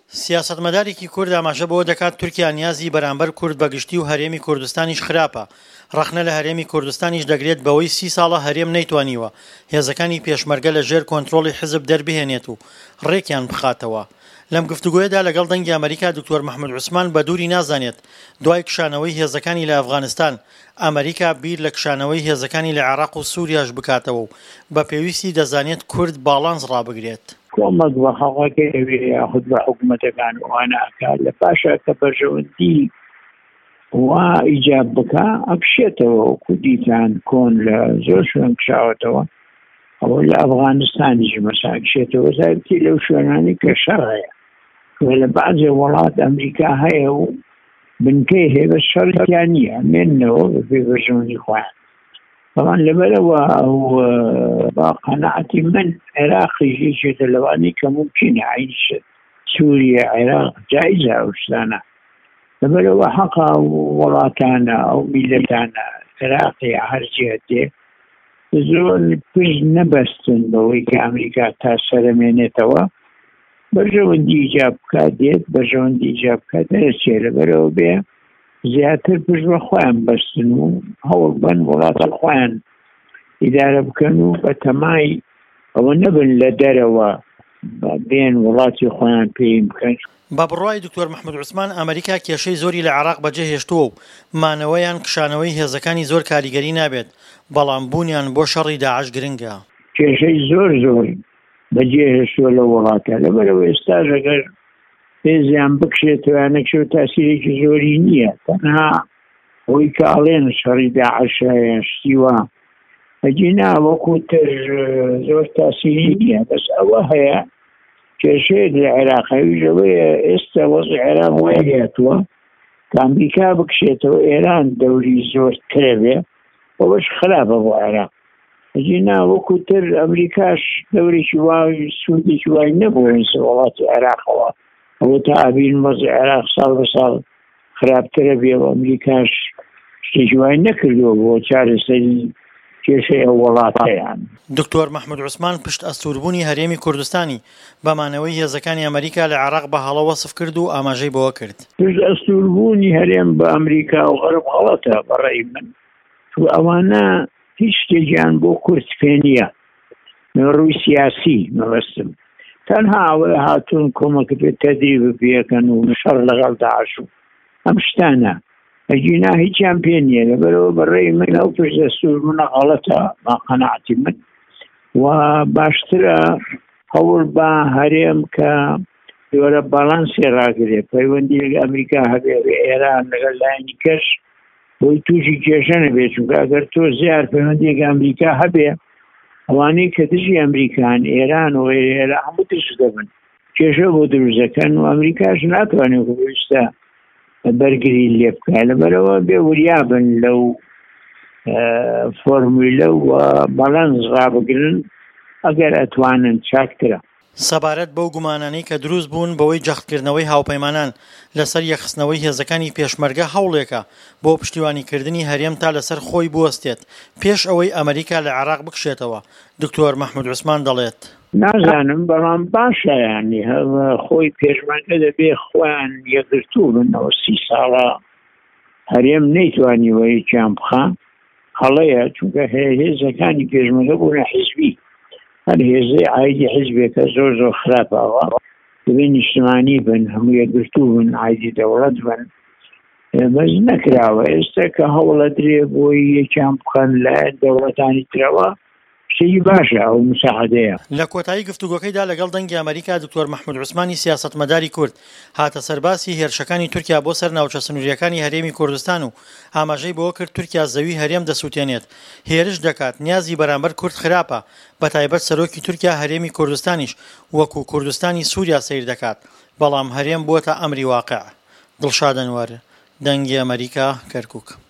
سیاسەتمەدارێکی کورد ئاماژە بەوە دەکات تورکیا نیازی بەرامبەر کورد بەگشتی و هەرێمی کوردستانیش خراپە. ڕەخنە لە هەرێمی کوردستانیش دەگرێت بەوەی 30 ساڵە هەرێم نەیتوانیوە هێزەکانی پێشمەرگە لە ژێر کۆنتڕۆڵی حزب دەربهێنێت و ڕێکیان بخاتەوە. لەم گفتوگۆیەدا لەگەڵ دەنگی ئەمریکا دکتۆر محمود عوسمان بە دووری نازانێت دوای کشانەوەی هێزەکانی لە ئەفغانستان ئەمریکا بیر لە کشانەوەی هێزەکانی لە عێراق و سووریاش بکاتەوە و بە پێویستی دەزانێت کورد باڵانس ڕابگرێت. کۆمەک بە خەڵکێ ئەوێ یاخود بە حکوومەتەکان وانەکات لە پاشە کە بەرژەوەندی وا ئیجاب بکە ئەپشێتەوە کوردیتان کۆن لە زۆر شوێن کشاوەتەوە ئەوە لە ئەفغانستانیش مەسا کشێتەوە زایەتی لەو شوێنانی کە شەڕ هەیە لە بەعزێ وڵات ئەمریکا هەیە و بنکەی هەیە بە شەڕیان نییە مێننەوە بە پێی بەرژەوەندی خۆیان طبعا لەبەرەوە با قەناعەتی من عێراقیشی چێتە لەوانەی کە ممکنە عینش سووریا عێراق جایزە ئەو شتانە لەبەرەوە حەقا وڵاتانە ئەو میلەتانە عێراقی هەر جێتێ زۆر پشت نەبەستن بەوەی کە ئەمریکا تا سەرمێنێتەوە بەرژەوەندی ئیجاب بکات دێت بەرژەوەندی ئیجاب بکات دەرەچێ لەبەرەوە بێ زیاتر پشت بە خۆیان بەستن و هەوڵ بن وڵاتە خۆیان ئیدارە بکەن و بە تەمای ئەوە نەبن لە دەرەوە بێن وڵاتی خۆیان پێی بکەن. بە بڕوای دکتۆر محمود عوسمان ئەمریکا کێشەی زۆری لە عێراق بەجێهێشتووە و مانەوەیان کشانەوەی هێزەکانی زۆر کاریگەری نابێت بەڵام بوونیان بۆ شەڕی داعش گرنگە. کێشەی زۆر بەجێهێشتووە لە وڵاتە لەبەرەوە ئێستا ئەگەر پێزیان بکشێتەوە نەکشێ تاسیرێکی زۆری نییە تەنها ئەوەی کە ئەڵێن شەڕی داعش شتیوە ئەجینا وەکوتر زۆر تاسیری نییە بەس ئەوە هەیە کێشەیەک لە عێراقەویژەوەیە ئێستا وەزعی عێراق وەیەتووە کە ئەمریکا بکشێتەوە ئێران دەوری زۆر کرەبێ ئەوەش خراپە بۆ عێراق ئەجینا وەکوتر ئەمریکاش دەورێکی وای سوودێکی وای نەبووە وڵاتی عێراقەوە ئەوە تا ئابین وەزعی عێراق ساڵ بە ساڵ خراپترە بێ و ئەمریکاش شتێکی وای نەکردووە بۆ چارەسەری کێشەی ئەو وڵاتەیان. دکتۆر محمود عوسمان پشت ئەستووربوونی هەرێمی کوردستانی بەمانەوەی هێزەکانی ئەمریکا لە عێراق بە هەڵە وەسف کرد و ئاماژەی بەوە کرد. پشت ئەستووربوونی هەرێم بە ئەمریکا و غەرب غەڵەتە بەڕێی من تو ئەوانە هیچ شتێکیان بۆ کورد پێ نییە ڕووی سیاسی مەبەستم تەنها ئەوەی هاتوون کۆمەک پێ تەدریب پێکەن و شەڕ لەگەڵ داعش و ئەم شتانە ئەجینا هیچیان پێ نییە لەبەرەوە بەڕێی من ئەو پشت ئەستووربوونە غەڵەتە با قەناعەتی من و باشترە هەوڵ بە هەرێم کە دووەرە باڵانسی ڕاگرێت پەیوەندی لەگەڵ ئەمریکا هەبێ ئێران لەگەڵ لایەنی کەش بۆی تووشی کێشە نەبێت چونکە ئەگەر تۆ زیار پەیوەندیەکە ئەمریکا هەبێ ئەوانەی کە دژی ئەمریکان ئێران و ئێران هەموو دژ دەبن کێشە بۆ دروستەکەن و ئەمریکاش ناتوانێت پێویستە بەرگری لێ بکات لەبەرەوە بێ وریابن لەو فۆرمولە و بەڵانس ڕابگرن ئەگەر ئەتوانن چاکترە. سەبارەت بەو گومانانەی کە دروست بوون بەوەی جەختکردنەوەی هاوپەیمانان لەسەر یەخستنەوەی هێزەکانی پێشمەرگە هەوڵێکە بۆ پشتیوانیکردنی هەرێم تا لەسەر خۆی بوەستێت پێش ئەوەی ئەمریکا لە عێراق بکشێتەوە. دکتۆر محمود عوسمان دەڵێت نازانم بەڵام باشە یانی خۆی پێشمەرگە دەبێ خۆیان یەکگرتوو بنەوە 30 ساڵە هەرێم نەیتوانیوە هیچیان بخان هەڵەیە چونکە هێزەکانی پێشمەرگە بوونە حیزبی هەر هێزەی عایدی حیزبێکە زۆر خراپەوە دەبێ نیشتمانی بن هەموو یەکگرتوو بن عایدی دەوڵەت بن بەس نەکراوە ئێستا کە هەوڵە درێ بۆی یەکیان بخەن لە دەوڵەتانی ترەوە شتێکی باشە ئەو مساعدەیە. لە کۆتایی گفتوگۆکەیدا لەگەڵ دەنگی ئەمریکا دکتۆر محمود عوسمانی سیاسەتمەداری کورد هاتە سەرباسی هێرشەکانی تورکیا بۆ سەر ناوچە سنووریەکانی هەرێمی کوردستان و ئاماژەی بەوە کرد تورکیا زەوی هەرێم دەسووتێنێت هێرش دەکات نیازی بەرامبەر کورد خراپە بەتایبەت سەرۆکی تورکیا هەرێمی کوردستانیش وەکو کوردستانی سووریا سەیر دەکات بەڵام هەرێم بووەتە ئەمری واقع. دڵشاد ئەنوەر دەنگی ئەمریکا کەرکووک.